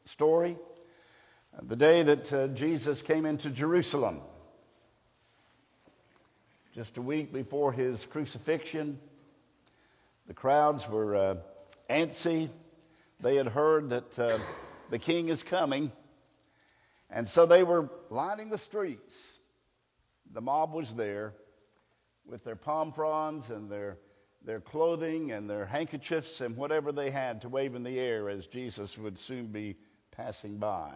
story. The day that Jesus came into Jerusalem, just a week before his crucifixion, the crowds were antsy. They had heard that the king is coming, and so they were lining the streets. The mob was there with their palm fronds and their clothing and their handkerchiefs and whatever they had to wave in the air as Jesus would soon be passing by.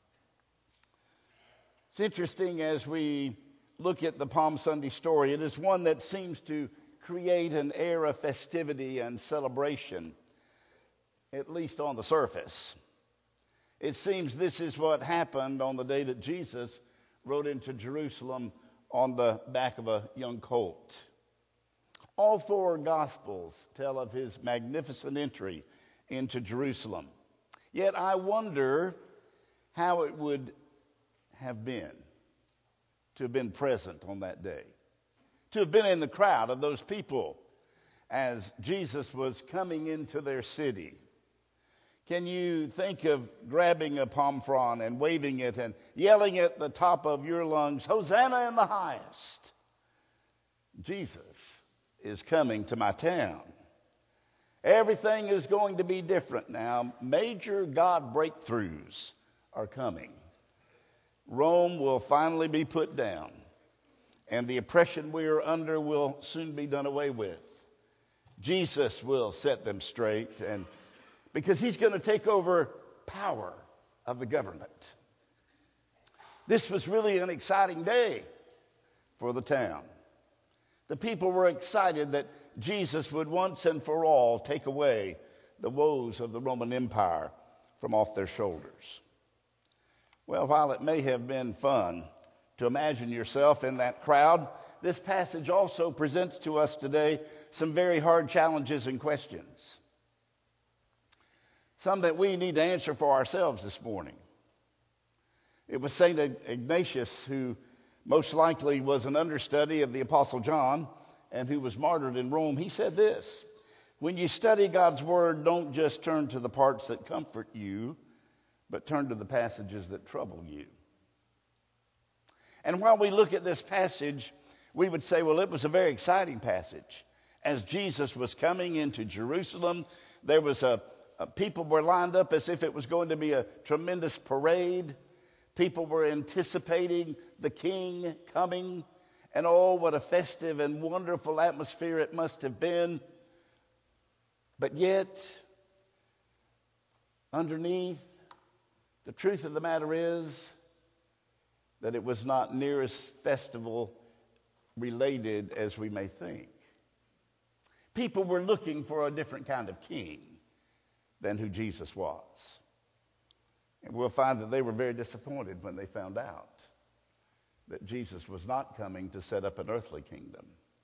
It's interesting as we look at the Palm Sunday story. It is one that seems to create an air of festivity and celebration, at least on the surface. It seems this is what happened on the day that Jesus rode into Jerusalem on the back of a young colt. All four Gospels tell of his magnificent entry into Jerusalem. Yet I wonder how it would have been to have been present on that day, to have been in the crowd of those people as Jesus was coming into their city. Can you think of grabbing a palm frond and waving it and yelling at the top of your lungs, "Hosanna in the highest"? Jesus is coming to my town. Everything is going to be different now. Major God breakthroughs are coming. Rome will finally be put down, and the oppression we are under will soon be done away with. Jesus will set them straight, and because he's going to take over power of the government. This was really an exciting day for the town. The people were excited that Jesus would once and for all take away the woes of the Roman Empire from off their shoulders. Well, while it may have been fun to imagine yourself in that crowd, this passage also presents to us today some very hard challenges and questions. Some that we need to answer for ourselves this morning. It was St. Ignatius who most likely was an understudy of the Apostle John and who was martyred in Rome. He said this: when you study God's Word, don't just turn to the parts that comfort you, but turn to the passages that trouble you. And while we look at this passage, we would say, well, it was a very exciting passage. As Jesus was coming into Jerusalem, there was people were lined up as if it was going to be a tremendous parade. People were anticipating the king coming. And oh, what a festive and wonderful atmosphere it must have been. But yet, underneath, the truth of the matter is that it was not near as festival related as we may think. People were looking for a different kind of king than who Jesus was. And we'll find that they were very disappointed when they found out that Jesus was not coming to set up an earthly kingdom.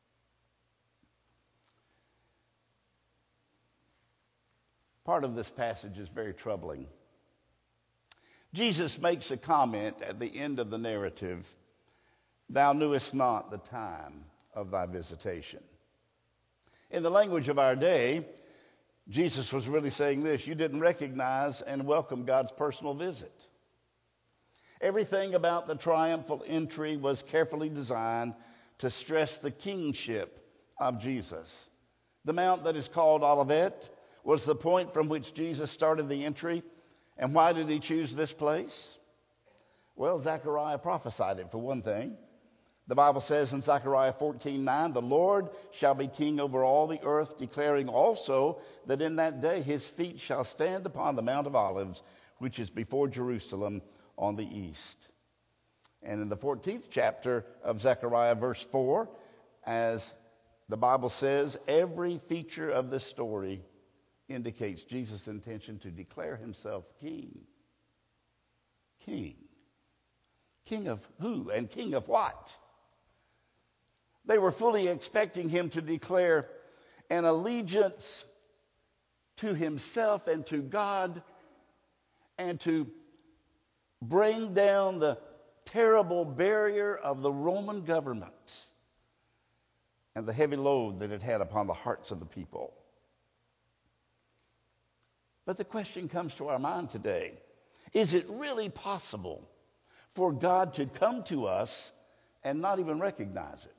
Part of this passage is very troubling. Jesus makes a comment at the end of the narrative, "Thou knewest not the time of thy visitation." In the language of our day, Jesus was really saying this: you didn't recognize and welcome God's personal visit. Everything about the triumphal entry was carefully designed to stress the kingship of Jesus. The mount that is called Olivet was the point from which Jesus started the entry. And why did he choose this place? Well, Zechariah prophesied it, for one thing. The Bible says in Zechariah 14:9, "The Lord shall be king over all the earth, declaring also that in that day his feet shall stand upon the Mount of Olives, which is before Jerusalem on the east." And in the 14th chapter of Zechariah, verse 4, as the Bible says, every feature of this story indicates Jesus' intention to declare himself king. King. King of who and king of what? They were fully expecting him to declare an allegiance to himself and to God, and to bring down the terrible barrier of the Roman government and the heavy load that it had upon the hearts of the people. But the question comes to our mind today: Is it really possible for God to come to us and not even recognize it?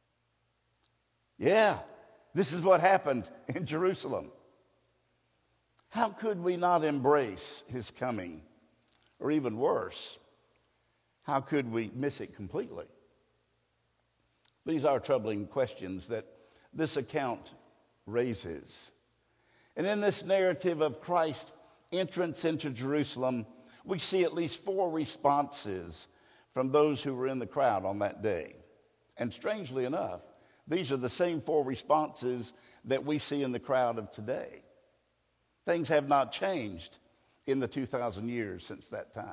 Yeah, this is what happened in Jerusalem. How could we not embrace his coming? Or even worse, how could we miss it completely? These are troubling questions that this account raises. And in this narrative of Christ's entrance into Jerusalem, we see at least 4 responses from those who were in the crowd on that day. And strangely enough, these are the same 4 responses that we see in the crowd of today. Things have not changed in the 2,000 years since that time.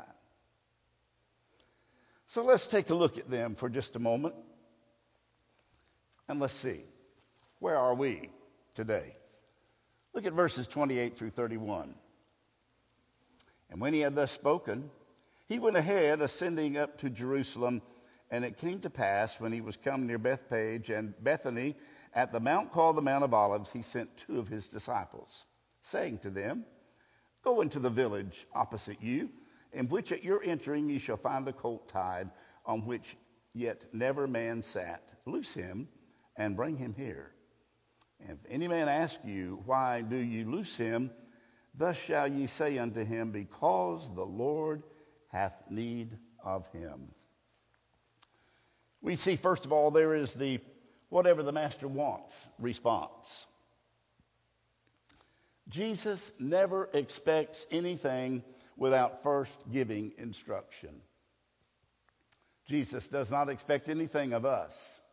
So let's take a look at them for just a moment. And let's see, where are we today? Look at verses 28 through 31. And when he had thus spoken, he went ahead, ascending up to Jerusalem. And it came to pass, when he was come near Bethphage and Bethany, at the mount called the Mount of Olives, he sent 2 of his disciples, saying to them, Go into the village opposite you, in which at your entering ye shall find a colt tied, on which yet never man sat. Loose him, and bring him here. And if any man ask you, Why do ye loose him? Thus shall ye say unto him, Because the Lord hath need of him. We see, first of all, there is the whatever the master wants response. Jesus never expects anything without first giving instruction. Jesus does not expect anything of us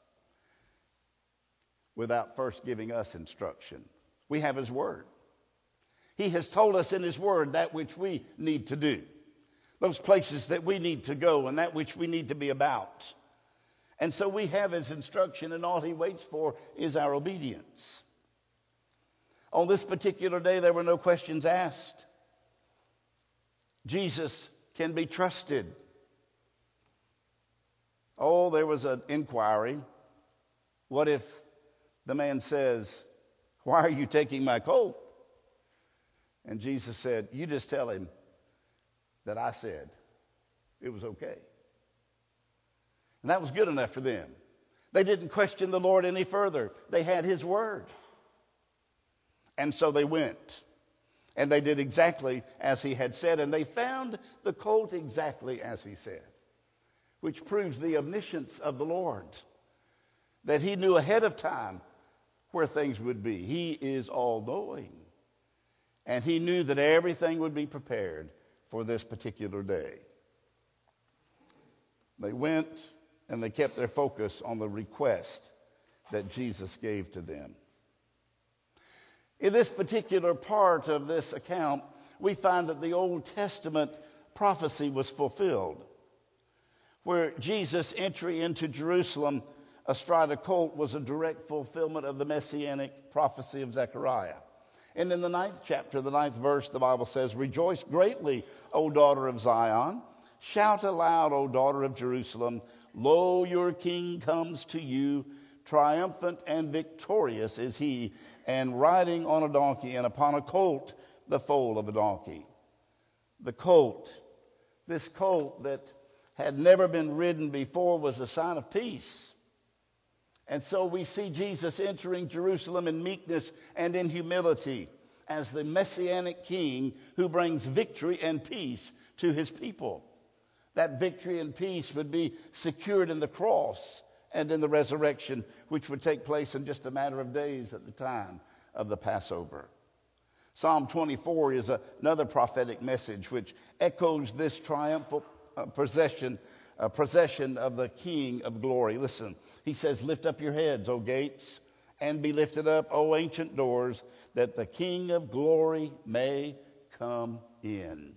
without first giving us instruction. We have his word. He has told us in his word that which we need to do, those places that we need to go, and that which we need to be about. And so we have his instruction, and all he waits for is our obedience. On this particular day, there were no questions asked. Jesus can be trusted. Oh, there was an inquiry. What if the man says, Why are you taking my colt? And Jesus said, You just tell him that I said it was okay. And that was good enough for them. They didn't question the Lord any further. They had his word. And so they went. And they did exactly as he had said. And they found the colt exactly as he said, which proves the omniscience of the Lord, that he knew ahead of time where things would be. He is all-knowing. And he knew that everything would be prepared for this particular day. They went and they kept their focus on the request that Jesus gave to them. In this particular part of this account, we find that the Old Testament prophecy was fulfilled, where Jesus' entry into Jerusalem astride a colt was a direct fulfillment of the messianic prophecy of Zechariah. And in the 9th chapter, the 9th verse, the Bible says, Rejoice greatly, O daughter of Zion. Shout aloud, O daughter of Jerusalem. Lo, your king comes to you. Triumphant and victorious is he, and riding on a donkey, and upon a colt, the foal of a donkey. The colt, this colt that had never been ridden before, was a sign of peace. And so we see Jesus entering Jerusalem in meekness and in humility as the messianic king who brings victory and peace to his people. That victory and peace would be secured in the cross and in the resurrection, which would take place in just a matter of days at the time of the Passover. Psalm 24 is another prophetic message which echoes this triumphal procession of the King of glory. Listen, he says, Lift up your heads, O gates, and be lifted up, O ancient doors, that the King of glory may come in.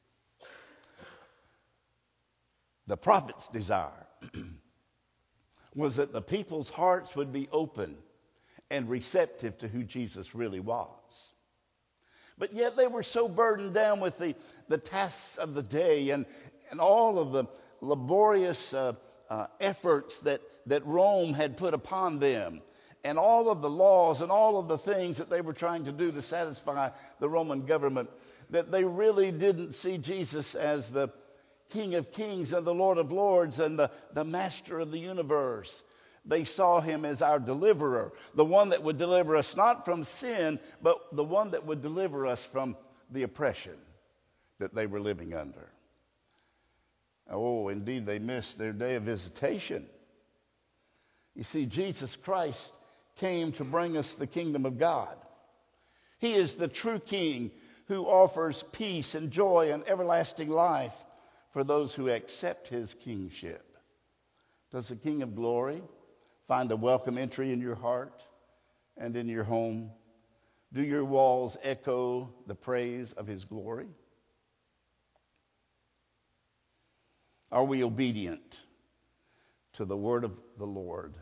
The prophet's desire was that the people's hearts would be open and receptive to who Jesus really was. But yet they were so burdened down with the tasks of the day and all of the laborious efforts that Rome had put upon them, and all of the laws and all of the things that they were trying to do to satisfy the Roman government, that they really didn't see Jesus as the King of Kings and the Lord of Lords and the Master of the universe. They saw him as our deliverer, the one that would deliver us not from sin, but the one that would deliver us from the oppression that they were living under. Oh, indeed, they missed their day of visitation. You see, Jesus Christ came to bring us the kingdom of God. He is the true King who offers peace and joy and everlasting life for those who accept his kingship. Does the King of glory find a welcome entry in your heart and in your home? Do your walls echo the praise of his glory? Are we obedient to the word of the Lord?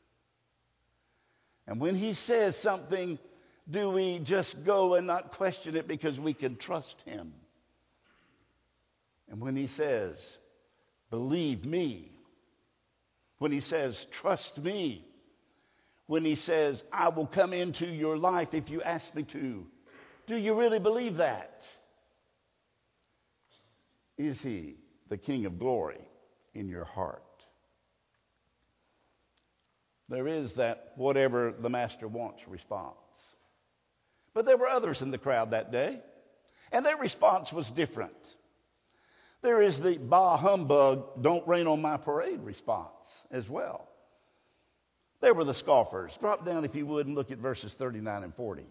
And when he says something, do we just go and not question it because we can trust him? And when he says, believe me, when he says, trust me, when he says, I will come into your life if you ask me to, do you really believe that? Is he the King of glory in your heart? There is that whatever the master wants response. But there were others in the crowd that day, and their response was different. There is the bah humbug, don't rain on my parade response as well. There were the scoffers. Drop down, if you would, and look at verses 39 and 40.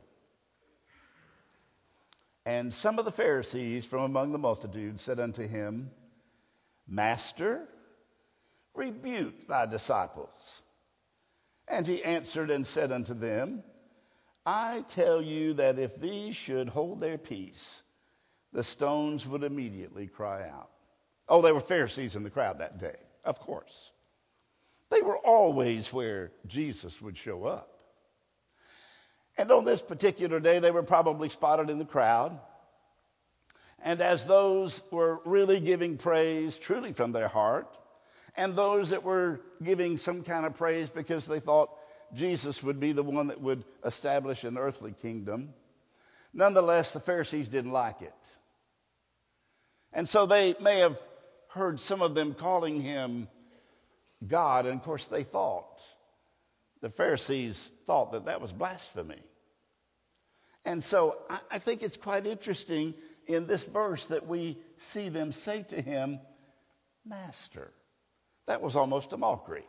And some of the Pharisees from among the multitude said unto him, Master, rebuke thy disciples. And he answered and said unto them, I tell you that if these should hold their peace, the stones would immediately cry out. Oh, there were Pharisees in the crowd that day, of course. They were always where Jesus would show up. And on this particular day, they were probably spotted in the crowd. And as those were really giving praise truly from their heart, and those that were giving some kind of praise because they thought Jesus would be the one that would establish an earthly kingdom, nonetheless, the Pharisees didn't like it. And so they may have heard some of them calling him God, and of course the Pharisees thought that that was blasphemy. And so I think it's quite interesting in this verse that we see them say to him, Master. That was almost a mockery.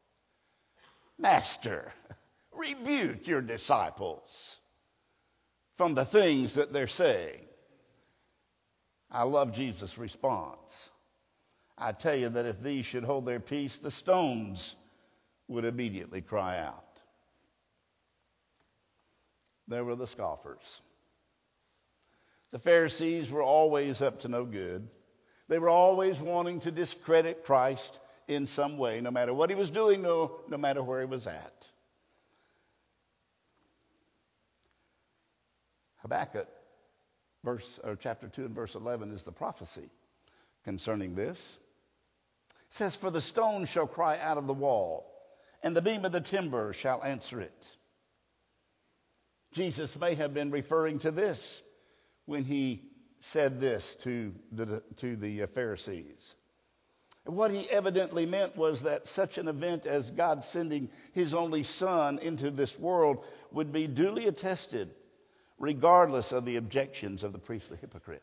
Master, rebuke your disciples from the things that they're saying. I love Jesus' response. I tell you that if these should hold their peace, the stones would immediately cry out. There were the scoffers. The Pharisees were always up to no good. They were always wanting to discredit Christ in some way, no matter what he was doing, no matter where he was at. Habakkuk chapter 2 and verse 11 is the prophecy concerning this. It says, For the stone shall cry out of the wall, and the beam of the timber shall answer it. Jesus may have been referring to this when he said this to the Pharisees. And what he evidently meant was that such an event as God sending his only Son into this world would be duly attested, regardless of the objections of the priestly hypocrites.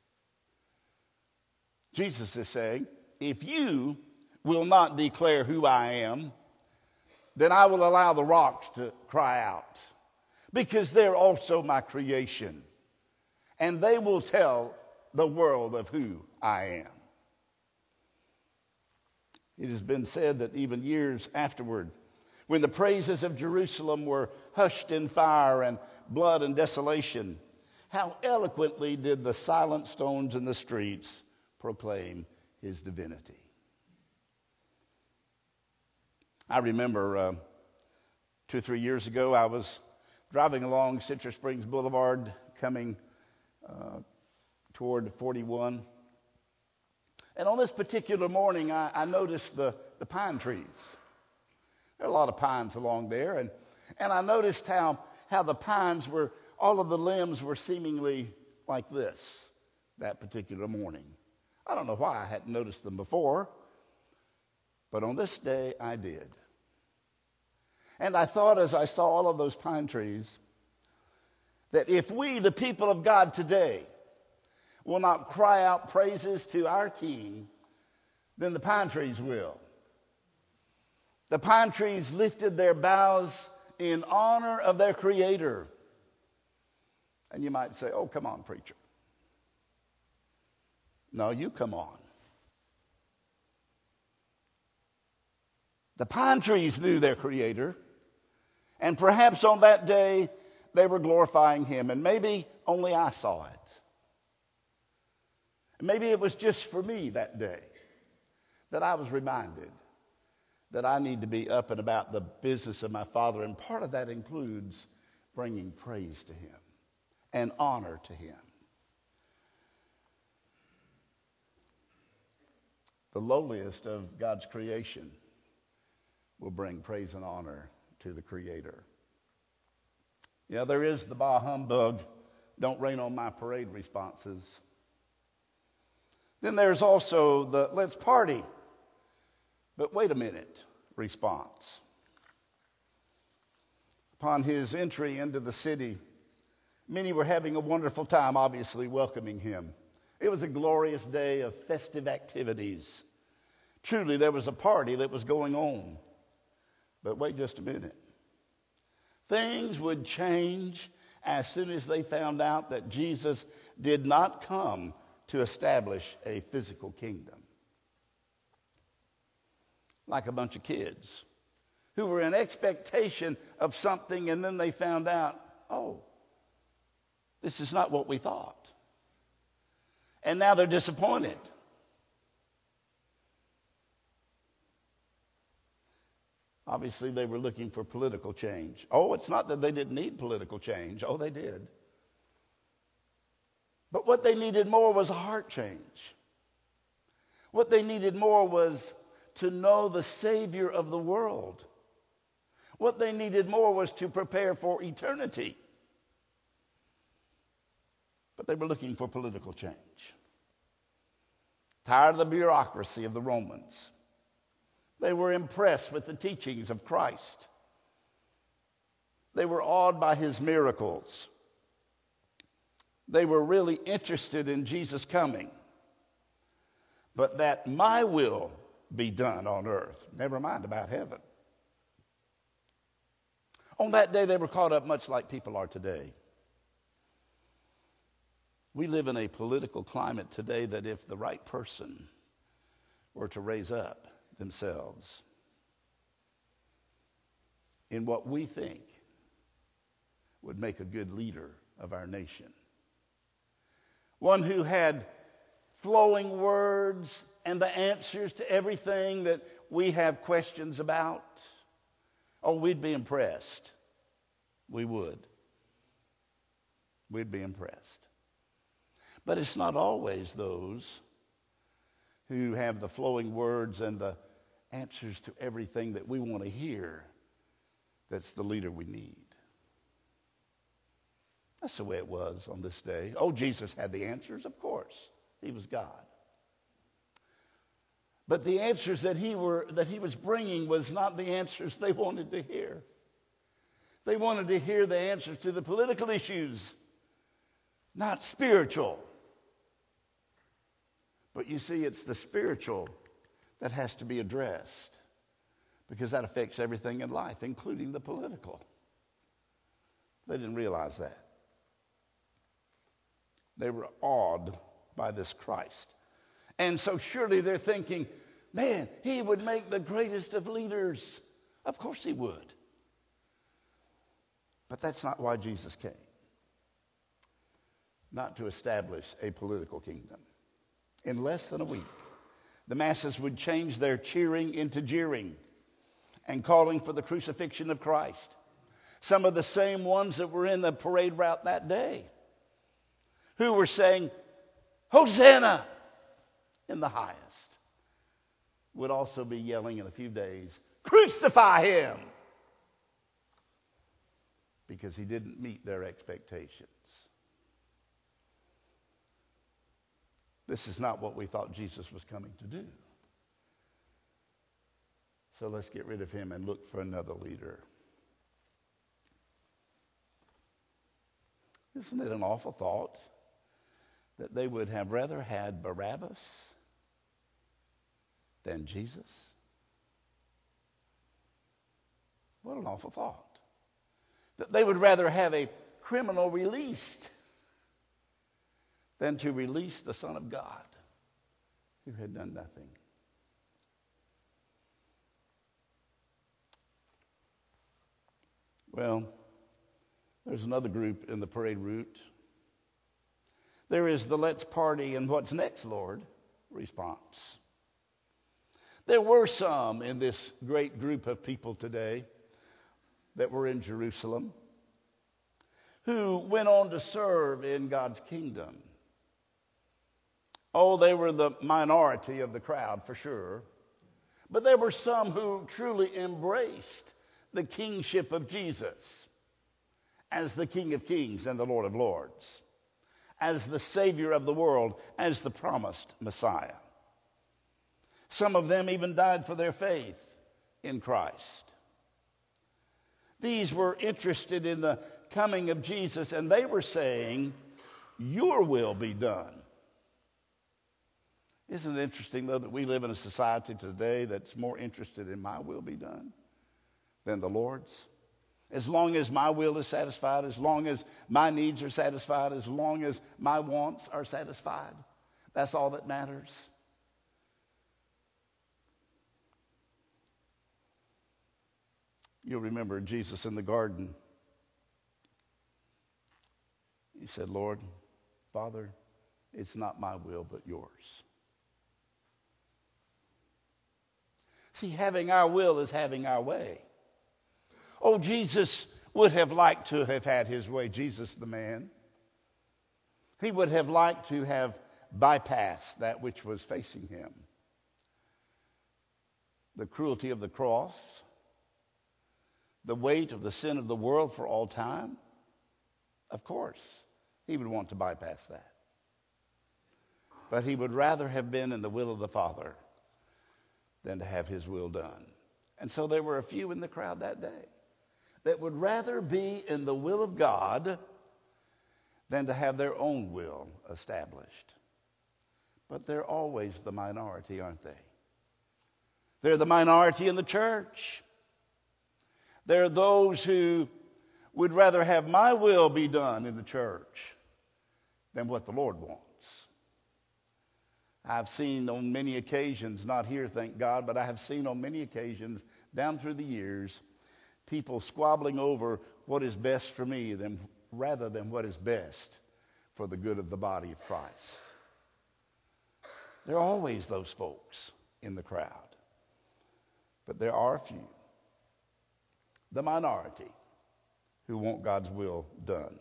Jesus is saying, if you will not declare who I am, then I will allow the rocks to cry out, because they're also my creation, and they will tell the world of who I am. It has been said that even years afterward, when the praises of Jerusalem were hushed in fire and blood and desolation, how eloquently did the silent stones in the streets proclaim his divinity. I remember 2 or 3 years ago, I was driving along Citrus Springs Boulevard coming toward 41. And on this particular morning, I noticed the pine trees. There are a lot of pines along there. And I noticed how the pines were, all of the limbs were seemingly like this that particular morning. I don't know why I hadn't noticed them before, but on this day I did. And I thought as I saw all of those pine trees that if we, the people of God today, will not cry out praises to our King, then the pine trees will. The pine trees lifted their boughs in honor of their Creator. And you might say, oh, come on, preacher. No, you come on. The pine trees knew their Creator, and perhaps on that day they were glorifying Him, and maybe only I saw it. Maybe it was just for me that day that I was reminded that I need to be up and about the business of my Father, and part of that includes bringing praise to Him and honor to Him. The lowliest of God's creation will bring praise and honor to the Creator. Yeah, there is the bah humbug, don't rain on my parade responses. Then there's also the let's party, but wait a minute response. Upon his entry into the city, many were having a wonderful time, obviously welcoming him. It was a glorious day of festive activities. Truly, there was a party that was going on. But wait just a minute. Things would change as soon as they found out that Jesus did not come to establish a physical kingdom. Like a bunch of kids who were in expectation of something, and then they found out, oh, this is not what we thought. And now they're disappointed. Obviously, they were looking for political change. Oh, it's not that they didn't need political change. Oh, they did. But what they needed more was a heart change. What they needed more was to know the Savior of the world. What they needed more was to prepare for eternity. But they were looking for political change. Tired of the bureaucracy of the Romans. They were impressed with the teachings of Christ. They were awed by His miracles. They were really interested in Jesus coming. But that my will be done on earth. Never mind about heaven. On that day, they were caught up much like people are today. We live in a political climate today that if the right person were to raise up themselves in what we think would make a good leader of our nation, one who had flowing words and the answers to everything that we have questions about, oh, we'd be impressed. We would. We'd be impressed. But it's not always those who have the flowing words and the answers to everything that we want to hear that's the leader we need. That's the way it was on this day. Oh, Jesus had the answers, of course. He was God. But the answers that he was bringing was not the answers they wanted to hear. They wanted to hear the answers to the political issues, not spiritual. But you see, it's the spiritual that has to be addressed because that affects everything in life, including the political. They didn't realize that. They were awed by this Christ. And so surely they're thinking, man, He would make the greatest of leaders. Of course He would. But that's not why Jesus came. Not to establish a political kingdom. In less than a week, the masses would change their cheering into jeering and calling for the crucifixion of Christ. Some of the same ones that were in the parade route that day, who were saying, Hosanna in the highest, would also be yelling in a few days, crucify Him, because He didn't meet their expectations. This is not what we thought Jesus was coming to do. So let's get rid of him and look for another leader. Isn't it an awful thought that they would have rather had Barabbas than Jesus? What an awful thought. That they would rather have a criminal released than to release the Son of God who had done nothing. Well, there's another group in the parade route. There is the let's party and what's next, Lord response. There were some in this great group of people today that were in Jerusalem who went on to serve in God's kingdom. Oh, they were the minority of the crowd for sure. But there were some who truly embraced the kingship of Jesus as the King of Kings and the Lord of Lords, as the Savior of the world, as the promised Messiah. Some of them even died for their faith in Christ. These were interested in the coming of Jesus, and they were saying, "Your will be done." Isn't it interesting, though, that we live in a society today that's more interested in my will be done than the Lord's? As long as my will is satisfied, as long as my needs are satisfied, as long as my wants are satisfied, that's all that matters. You'll remember Jesus in the garden. He said, "Lord, Father, it's not my will but yours." See, having our will is having our way. Oh, Jesus would have liked to have had his way, Jesus the man. He would have liked to have bypassed that which was facing him. The cruelty of the cross, the weight of the sin of the world for all time. Of course, he would want to bypass that. But he would rather have been in the will of the Father than to have his will done. And so there were a few in the crowd that day that would rather be in the will of God than to have their own will established. But they're always the minority, aren't they? They're the minority in the church. There are those who would rather have my will be done in the church than what the Lord wants. I've seen on many occasions, not here, thank God, but I have seen on many occasions down through the years, people squabbling over what is best for me rather than what is best for the good of the body of Christ. There are always those folks in the crowd. But there are a few, the minority, who want God's will done.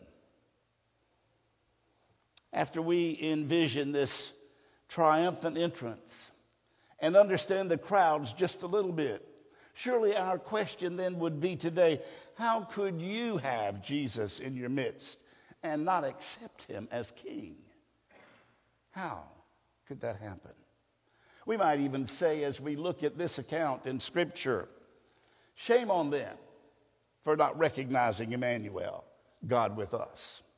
After we envision this triumphant entrance and understand the crowds just a little bit, surely our question then would be today, how could you have Jesus in your midst and not accept him as king? How could that happen? We might even say, as we look at this account in Scripture, shame on them for not recognizing Emmanuel, God with us.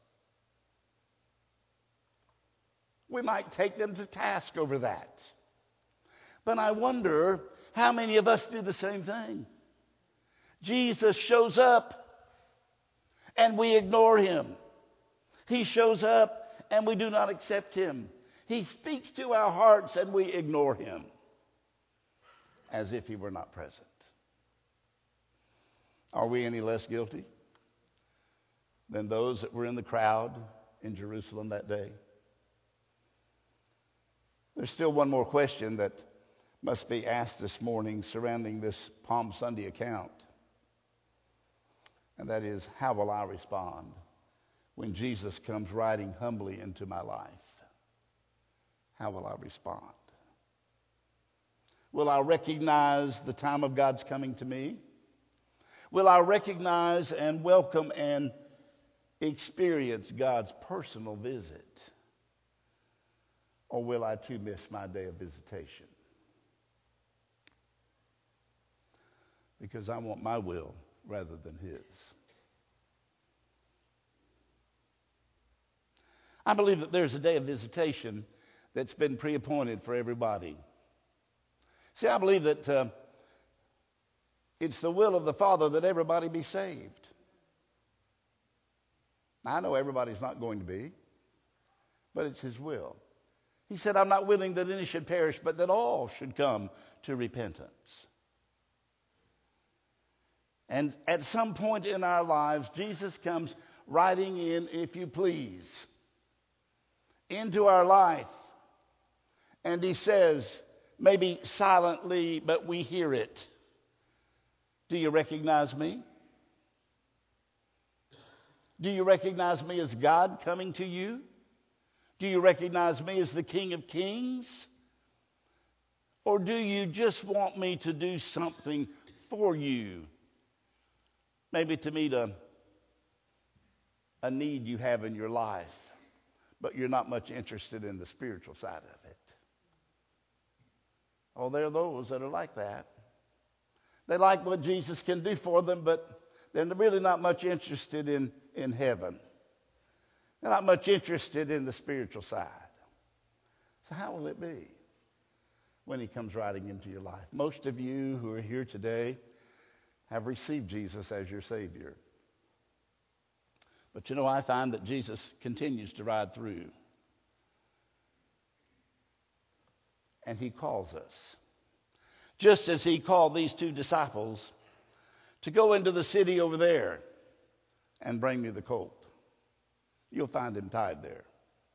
We might take them to task over that. But I wonder how many of us do the same thing. Jesus shows up and we ignore him. He shows up and we do not accept him. He speaks to our hearts and we ignore him as if he were not present. Are we any less guilty than those that were in the crowd in Jerusalem that day? There's still one more question that must be asked this morning surrounding this Palm Sunday account. And that is, how will I respond when Jesus comes riding humbly into my life? How will I respond? Will I recognize the time of God's coming to me? Will I recognize and welcome and experience God's personal visit? Or will I too miss my day of visitation? Because I want my will rather than his. I believe that there's a day of visitation that's been pre-appointed for everybody. See, I believe that it's the will of the Father that everybody be saved. Now, I know everybody's not going to be, but it's his will. He said, I'm not willing that any should perish, but that all should come to repentance. And at some point in our lives, Jesus comes riding in, if you please, into our life. And he says, maybe silently, but we hear it, do you recognize me? Do you recognize me as God coming to you? Do you recognize me as the King of Kings? Or do you just want me to do something for you? Maybe to meet a need you have in your life, but you're not much interested in the spiritual side of it. Oh, there are those that are like that. They like what Jesus can do for them, but they're really not much interested in heaven. They're not much interested in the spiritual side. So how will it be when he comes riding into your life? Most of you who are here today have received Jesus as your Savior. But I find that Jesus continues to ride through. And he calls us. Just as he called these two disciples to go into the city over there and bring me the colt. You'll find him tied there.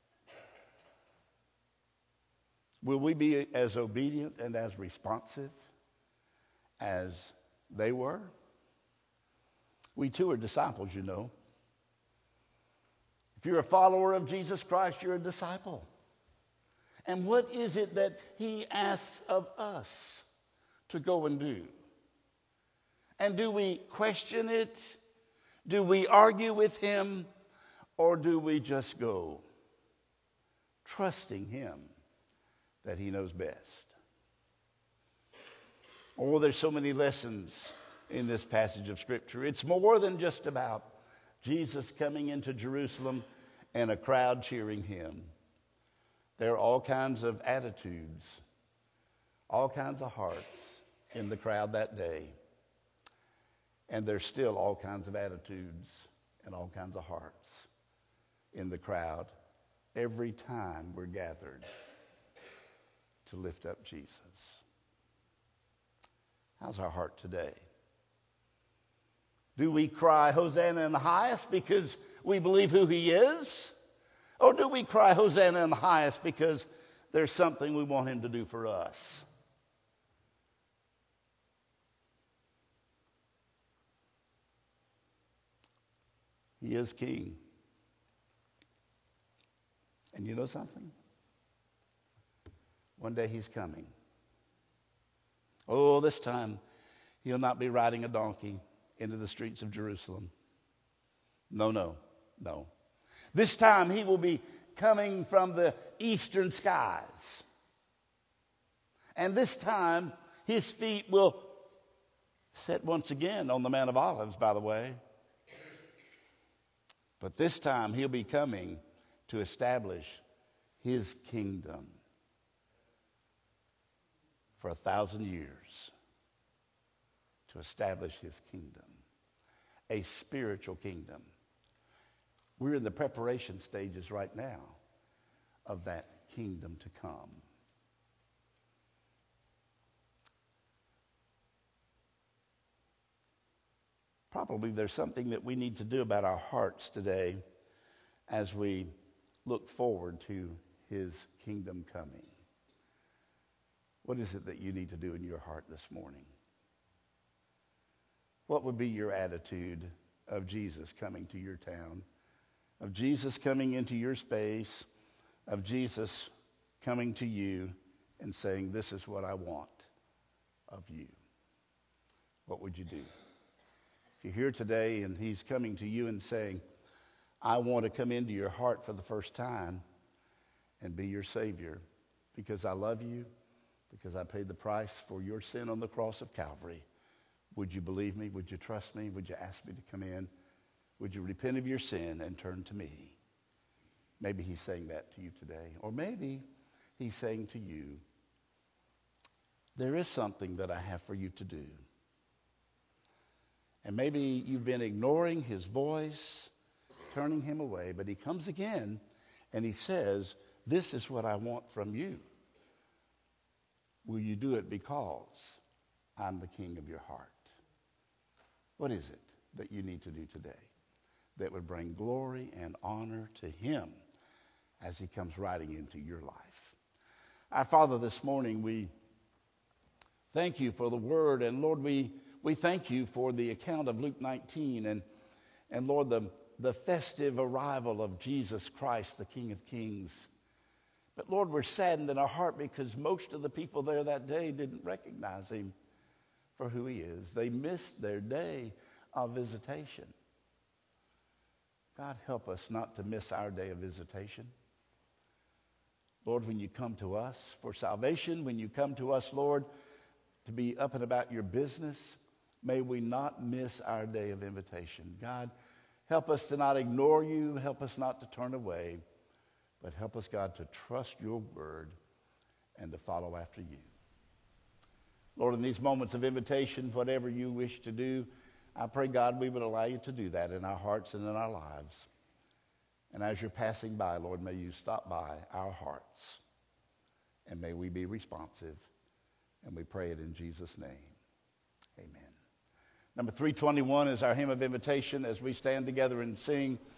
Will we be as obedient and as responsive as they were? We too are disciples, If you're a follower of Jesus Christ, you're a disciple. And what is it that he asks of us to go and do? And do we question it? Do we argue with him? Or do we just go trusting him that he knows best? Oh, there's so many lessons in this passage of Scripture. It's more than just about Jesus coming into Jerusalem and a crowd cheering him. There are all kinds of attitudes, all kinds of hearts in the crowd that day. And there's still all kinds of attitudes and all kinds of hearts in the crowd every time we're gathered to lift up Jesus. How's our heart today? Do we cry Hosanna in the highest because we believe who he is? Or do we cry Hosanna in the highest because there's something we want him to do for us? He is king. And you know something? One day he's coming. Oh, this time he'll not be riding a donkey into the streets of Jerusalem. No. This time he will be coming from the eastern skies. And this time his feet will set once again on the Mount of Olives, by the way. But this time he'll be coming to establish his kingdom for 1,000 years. To establish his kingdom. A spiritual kingdom. We're in the preparation stages right now of that kingdom to come. Probably there's something that we need to do about our hearts today as we look forward to his kingdom coming. What is it that you need to do in your heart this morning? What would be your attitude of Jesus coming to your town, of Jesus coming into your space, of Jesus coming to you and saying, this is what I want of you? What would you do? If you're here today and he's coming to you and saying, I want to come into your heart for the first time, and be your Savior because I love you, because I paid the price for your sin on the cross of Calvary. Would you believe me? Would you trust me? Would you ask me to come in? Would you repent of your sin and turn to me? Maybe he's saying that to you today. Or maybe he's saying to you, there is something that I have for you to do. And maybe you've been ignoring his voice, turning him away, but he comes again and he says, this is what I want from you. Will you do it because I'm the king of your heart? What is it that you need to do today that would bring glory and honor to him as he comes riding into your life? Our Father, this morning we thank you for the word. And Lord, we thank you for the account of Luke 19 and Lord, the festive arrival of Jesus Christ, the King of Kings. But Lord, we're saddened in our heart because most of the people there that day didn't recognize him for who he is. They missed their day of visitation. God, help us not to miss our day of visitation. Lord, when you come to us for salvation, when you come to us, Lord, to be up and about your business, may we not miss our day of invitation. God, help us to not ignore you. Help us not to turn away. But help us, God, to trust your word and to follow after you. Lord, in these moments of invitation, whatever you wish to do, I pray, God, we would allow you to do that in our hearts and in our lives. And as you're passing by, Lord, may you stop by our hearts. And may we be responsive. And we pray it in Jesus' name. Amen. Number 321 is our hymn of invitation as we stand together and sing